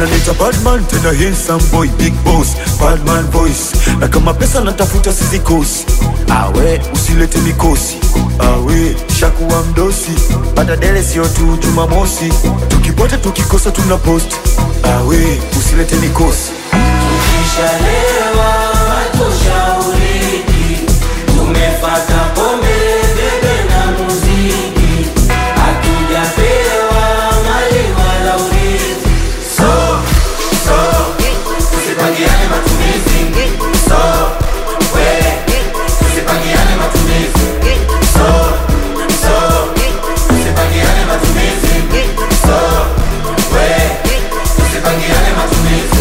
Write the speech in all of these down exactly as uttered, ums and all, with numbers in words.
wananiita Badman, tena handsome boy, big boss, Badman voice. Na kama pesa natafuta sisi kosi, awe usilete mikosi, awe shakuwa mdosi. Bada dele sio tu Jumamosi, tukipote tukikosa tuna post, awe usilete mikosi. Tukishalewa hatushauriki, tumefata pombe bebe na muziki, hatujapewa mali wala urithi. So, so, tusipangiane matumizi. So, we, tusipangiane matumizi. So, so, tusipangiane matumizi. So, we, tusipangiane matumizi.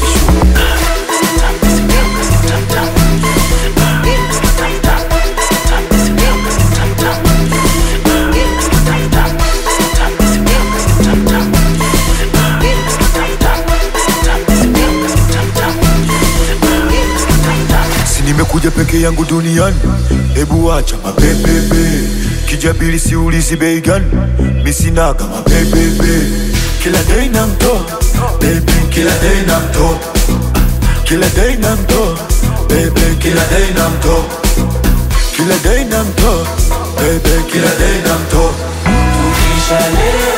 Nimekuja peke yangu duniani, hebu acha mapepepe. Kijabili siulizi bei gani, misinaga mapepepe. Kila day na mto, baby, kila day na mto. Kila day na mto, baby, kila day na mto. Kila day na mto, baby, kila day na mto. Tukishalewa